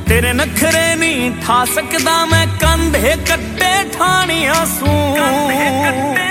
तेरे नखरे नहीं ठा सकदा मैं कंधे कट्टे ठानिया सू।